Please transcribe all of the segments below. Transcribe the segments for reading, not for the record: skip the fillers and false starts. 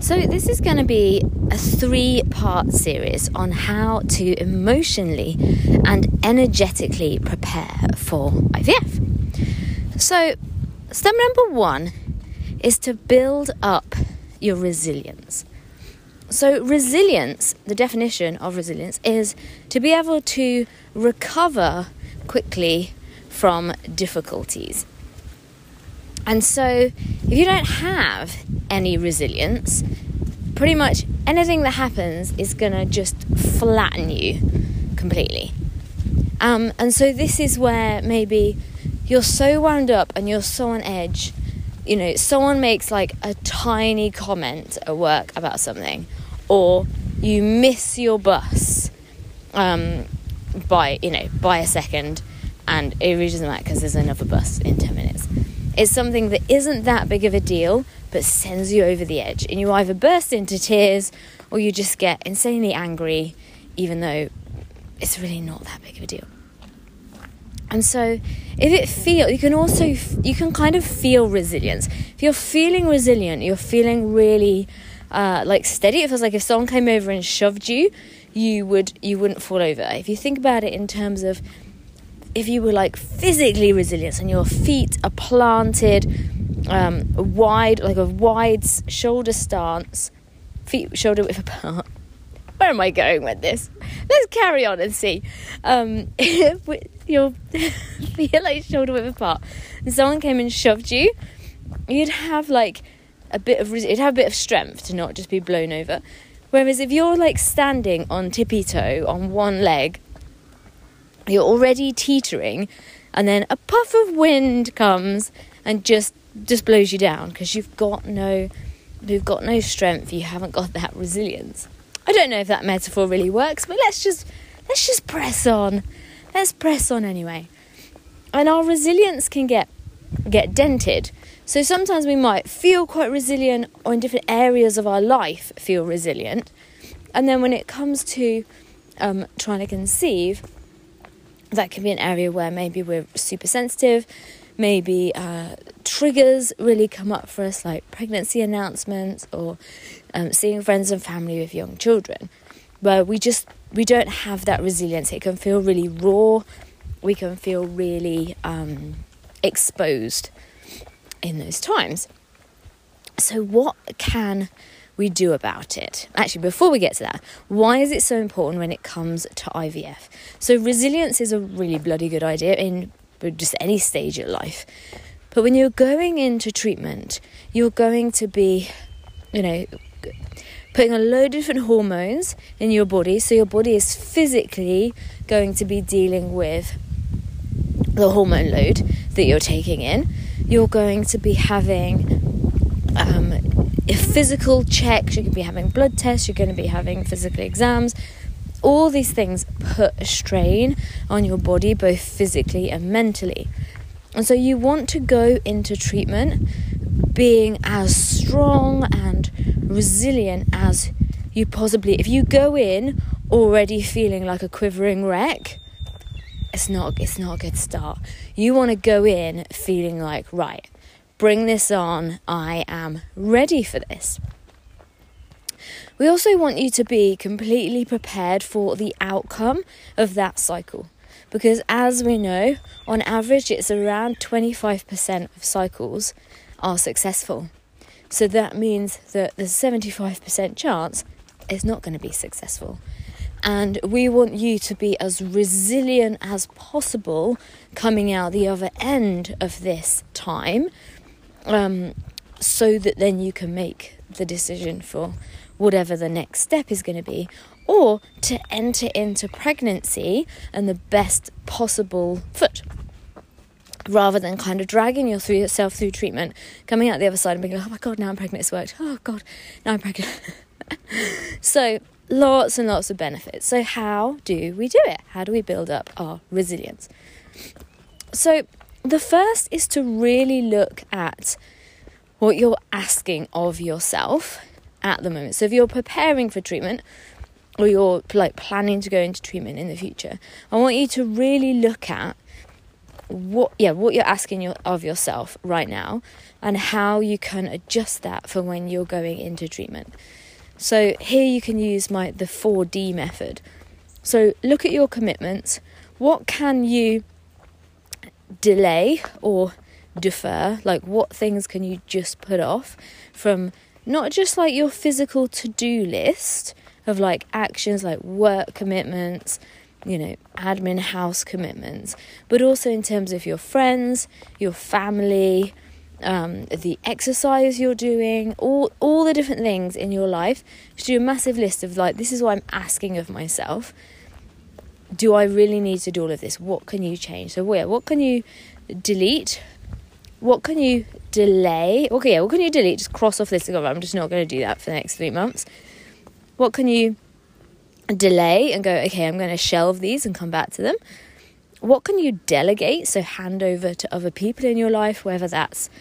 So this is going to be a 3-part series on how to emotionally and energetically prepare for IVF. So step number 1 is to build up your resilience. So resilience, the definition of resilience, is to be able to recover quickly from difficulties. And so if you don't have any resilience, pretty much anything that happens is going to just flatten you completely. And so this is where maybe you're so wound up and you're so on edge. You know, someone makes like a tiny comment at work about something, or you miss your bus by a second, and it really doesn't matter because there's another bus in 10 minutes. It's something that isn't that big of a deal, but sends you over the edge. And you either burst into tears or you just get insanely angry, even though it's really not that big of a deal. And so you can kind of feel resilience. If you're feeling resilient, you're feeling really steady. It feels like if someone came over and shoved you, you wouldn't fall over. If you think about it in terms of if you were like physically resilient and your feet are planted wide, like a wide shoulder stance, feet shoulder width apart. Where am I going with this? Let's carry on and see. If your feet are like shoulder width apart and someone came and shoved you, you'd have like it'd have a bit of strength to not just be blown over. Whereas if you're like standing on tippy toe on one leg, you're already teetering, and then a puff of wind comes and just blows you down because you've got no strength. You haven't got that resilience. I don't know if that metaphor really works, but let's just press on. Let's press on anyway. And our resilience can get dented. So sometimes we might feel quite resilient, or in different areas of our life feel resilient, and then when it comes to trying to conceive, that can be an area where maybe we're super sensitive, maybe triggers really come up for us, like pregnancy announcements or seeing friends and family with young children, where we don't have that resilience. It can feel really raw. We can feel really exposed in those times. So what can we do about it? Actually, before we get to that, why is it so important when it comes to IVF? So resilience is a really bloody good idea in just any stage of life. But when you're going into treatment, you're going to be, putting a load of different hormones in your body. So your body is physically going to be dealing with the hormone load that you're taking in. You're going to be having physical checks, you're going to be having blood tests, you're going to be having physical exams. All these things put a strain on your body, both physically and mentally. And so you want to go into treatment being as strong and resilient as you possibly. If you go in already feeling like a quivering wreck, it's not a good start. You want to go in feeling like, right, bring this on, I am ready for this. We also want you to be completely prepared for the outcome of that cycle. Because as we know, on average, it's around 25% of cycles are successful. So that means that the 75% chance is not going to be successful. And we want you to be as resilient as possible coming out the other end of this time, so that then you can make the decision for whatever the next step is going to be, or to enter into pregnancy and the best possible foot, rather than kind of dragging yourself through treatment, coming out the other side and being like, oh my God, now I'm pregnant, it's worked. Oh God, now I'm pregnant. So lots and lots of benefits. So how do we do it? How do we build up our resilience? So the first is to really look at what you're asking of yourself at the moment. So if you're preparing for treatment, or you're like planning to go into treatment in the future, I want you to really look at what you're asking of yourself right now, and how you can adjust that for when you're going into treatment. So here you can use the 4D method. So look at your commitments. What can you delay or defer? Like, what things can you just put off from not just like your physical to-do list of like actions like work commitments, admin, house commitments, but also in terms of your friends, your family, the exercise you're doing, all the different things in your life. Just do a massive list of like, this is what I'm asking of myself. Do I really need to do all of this? What can you change? So what can you delete? What can you delay? Okay, what can you delete? Just cross off this. I'm just not going to do that for the next 3 months. What can you delay and go, okay, I'm going to shelve these and come back to them? What can you delegate? So hand over to other people in your life, whether that's,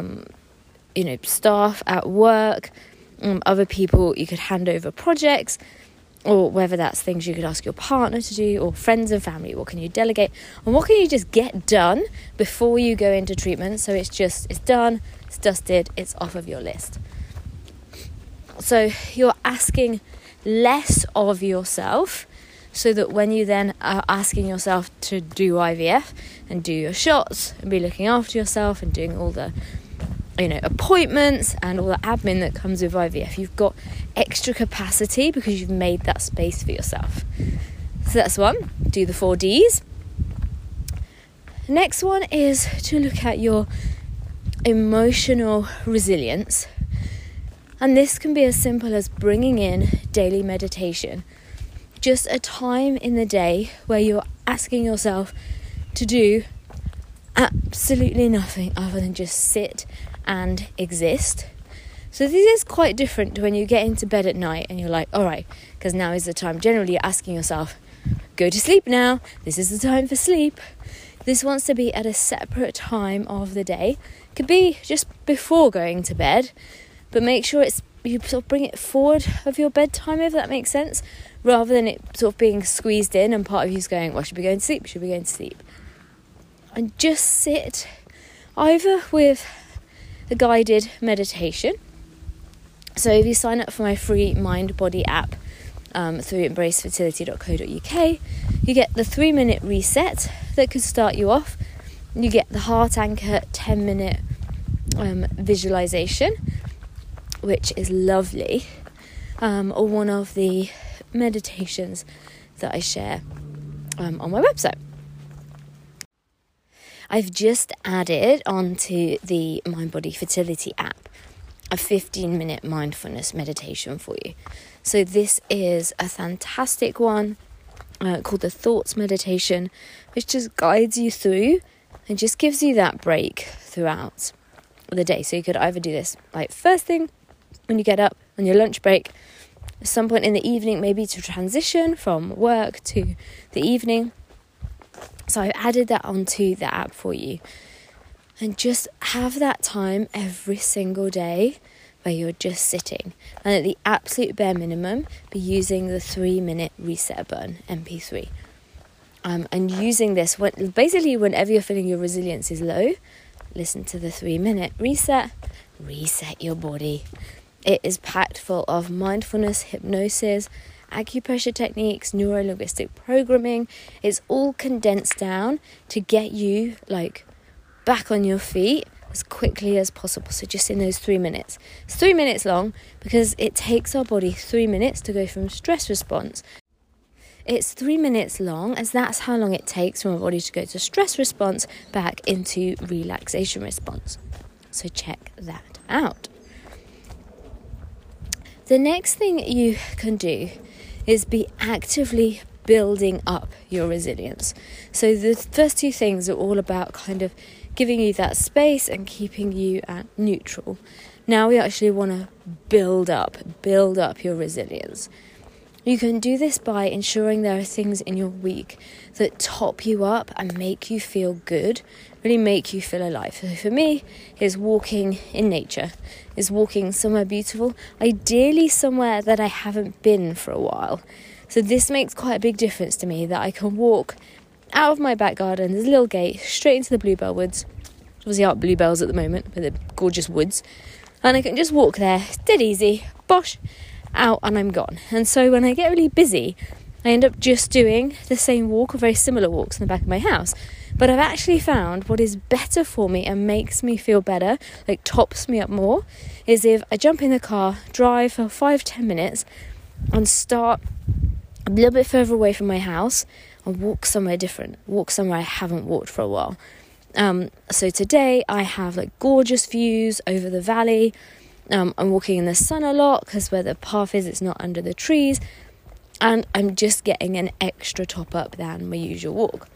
staff at work, other people you could hand over projects, or whether that's things you could ask your partner to do, or friends and family. What can you delegate? And what can you just get done before you go into treatment? So it's done, it's dusted, it's off of your list. So you're asking less of yourself, so that when you then are asking yourself to do IVF and do your shots and be looking after yourself and doing all the appointments and all the admin that comes with IVF, you've got extra capacity because you've made that space for yourself. So that's one. Do the 4Ds. Next one is to look at your emotional resilience. And this can be as simple as bringing in daily meditation. Just a time in the day where you're asking yourself to do absolutely nothing other than just sit and exist. So this is quite different to when you get into bed at night and you're like, all right, because now is the time. Generally, you're asking yourself, go to sleep now. This is the time for sleep. This wants to be at a separate time of the day. Could be just before going to bed, but make sure you sort of bring it forward of your bedtime, if that makes sense, rather than it sort of being squeezed in and part of you's going, well, should we go to sleep? Should we go to sleep? And just sit either with a guided meditation. So if you sign up for my free Mind Body app through embracefertility.co.uk, you get the 3-minute reset that could start you off. You get the Heart Anchor 10-minute visualization, which is lovely, or one of the meditations that I share on my website. I've just added onto the Mind Body Fertility app a 15-minute mindfulness meditation for you. So this is a fantastic one called the Thoughts Meditation, which just guides you through and just gives you that break throughout the day. So you could either do this like first thing when you get up on your lunch break, at some point in the evening, maybe to transition from work to the evening. So I've added that onto the app for you. And just have that time every single day where you're just sitting. And at the absolute bare minimum, be using the 3-minute reset button, MP3. And using this, basically whenever you're feeling your resilience is low, listen to the 3-minute reset your body. It is packed full of mindfulness, hypnosis, acupressure techniques, neuro-linguistic programming. It's all condensed down to get you back on your feet as quickly as possible. So just in those 3 minutes. It's 3 minutes long because it takes our body 3 minutes to go from stress response. It's 3 minutes long as that's how long it takes for our body to go to stress response back into relaxation response. So check that out. The next thing you can do is be actively building up your resilience. So the first two things are all about kind of giving you that space and keeping you at neutral. Now we actually want to build up your resilience. You can do this by ensuring there are things in your week that top you up and make you feel good, really make you feel alive. So for me, it's walking in nature, is walking somewhere beautiful, ideally somewhere that I haven't been for a while. So this makes quite a big difference to me, that I can walk out of my back garden, there's a little gate straight into the bluebell woods. Obviously aren't bluebells at the moment, but they're gorgeous woods. And I can just walk there, dead easy, bosh, out, and I'm gone. And so when I get really busy, I end up just doing the same walk or very similar walks in the back of my house. But I've actually found what is better for me and makes me feel better, like tops me up more, is if I jump in the car, drive for 5-10 minutes and start a little bit further away from my house and walk somewhere different, walk somewhere I haven't walked for a while. So today I have like gorgeous views over the valley. I'm walking in the sun a lot because where the path is, it's not under the trees. And I'm just getting an extra top up than my usual walk.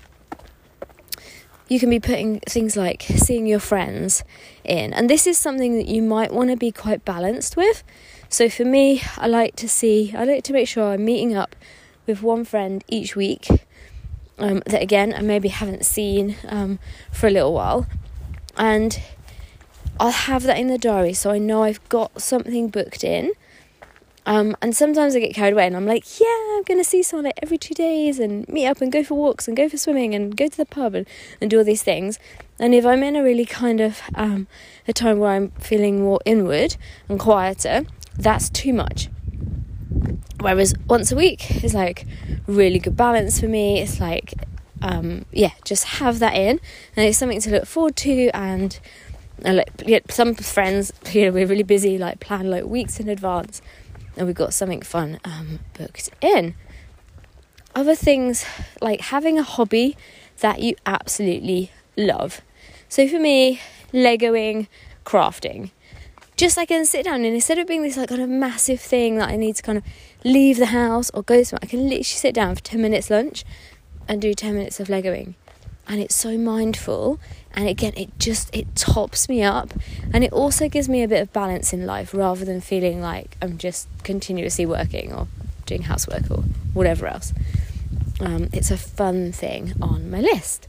You can be putting things like seeing your friends in. And this is something that you might want to be quite balanced with. So for me, I like to make sure I'm meeting up with one friend each week. That again I maybe haven't seen for a little while, and I'll have that in the diary so I know I've got something booked in. And sometimes I get carried away and I'm like, yeah, I'm going to see someone like every 2 days and meet up and go for walks and go for swimming and go to the pub and do all these things. And if I'm in a really kind of a time where I'm feeling more inward and quieter, that's too much. Whereas once a week is like really good balance for me. It's like, just have that in, and it's something to look forward to. And some friends, we're really busy, like plan like weeks in advance, and we've got something fun booked in. Other things like having a hobby that you absolutely love. So for me, Legoing, crafting. Just I can sit down and instead of being this like kind of massive thing that I need to kind of leave the house or go somewhere, I can literally sit down for 10 minutes lunch and do 10 minutes of Legoing. And it's so mindful, and again it tops me up, and it also gives me a bit of balance in life rather than feeling like I'm just continuously working or doing housework or whatever else. It's a fun thing on my list.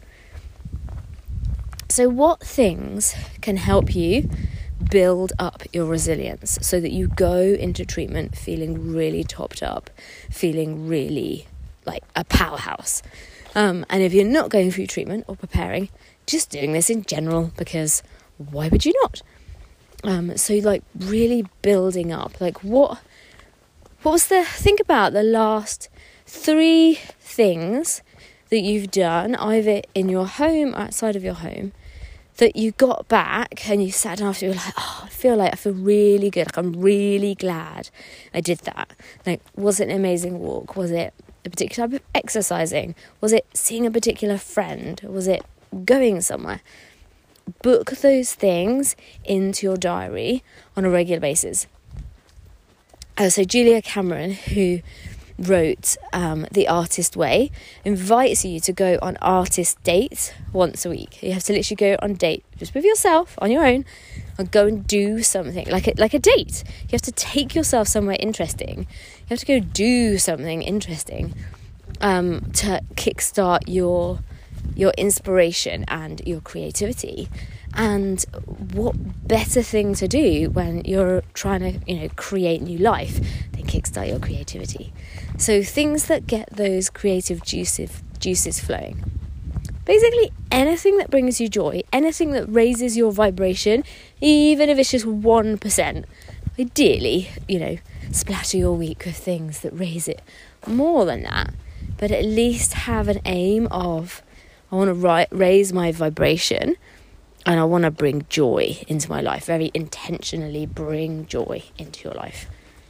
So what things can help you build up your resilience so that you go into treatment feeling really topped up, feeling really like a powerhouse? And if you're not going through treatment or preparing, just doing this in general, because why would you not? So like really building up, like what was think about the last 3 things that you've done either in your home or outside of your home that you got back and you sat down after, you were like, I feel really good. Like, I'm really glad I did that. Like, was it an amazing walk? Was it a particular type of exercising? Was it seeing a particular friend? Was it going somewhere? Book those things into your diary on a regular basis. So Julia Cameron, who wrote The Artist Way, invites you to go on artist dates once a week. You have to literally go on a date just with yourself on your own and go and do something like a date. You have to take yourself somewhere interesting. You have to go do something interesting to kickstart your inspiration and your creativity. And what better thing to do when you're trying to, create new life than kickstart your creativity? So things that get those creative juices flowing. Basically anything that brings you joy, anything that raises your vibration, even if it's just 1%. Ideally, splatter your week with things that raise it more than that. But at least have an aim of, I want to raise my vibration and I want to bring joy into my life. Very intentionally bring joy into your life.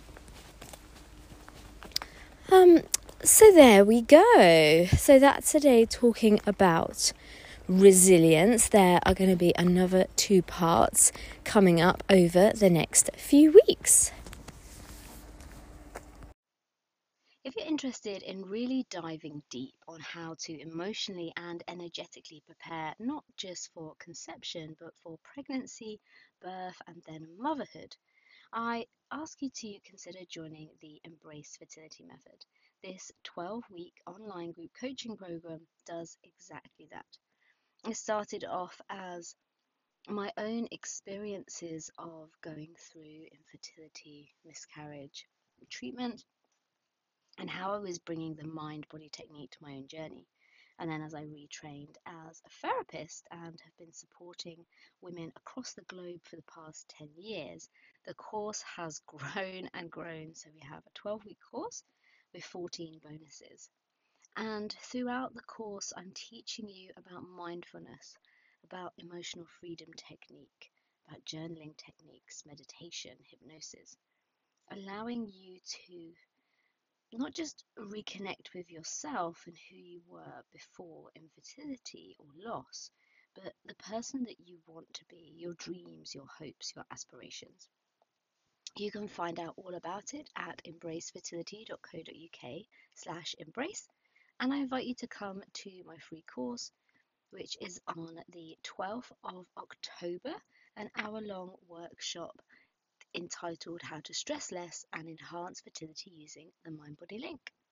So there we go. So that's today talking about resilience. There are going to be another 2 parts coming up over the next few weeks. If you're interested in really diving deep on how to emotionally and energetically prepare not just for conception but for pregnancy, birth and then motherhood, I ask you to consider joining the Embrace Fertility Method. This 12-week online group coaching program does exactly that. It started off as my own experiences of going through infertility, miscarriage, treatment, and how I was bringing the mind-body technique to my own journey. And then as I retrained as a therapist and have been supporting women across the globe for the past 10 years, the course has grown and grown. So we have a 12-week course with 14 bonuses. And throughout the course, I'm teaching you about mindfulness, about emotional freedom technique, about journaling techniques, meditation, hypnosis, allowing you to not just reconnect with yourself and who you were before infertility or loss, but the person that you want to be, your dreams, your hopes, your aspirations. You can find out all about it at embracefertility.co.uk/embrace. And I invite you to come to my free course, which is on the 12th of October, an hour-long workshop entitled How to Stress Less and Enhance Fertility Using the Mind Body Link.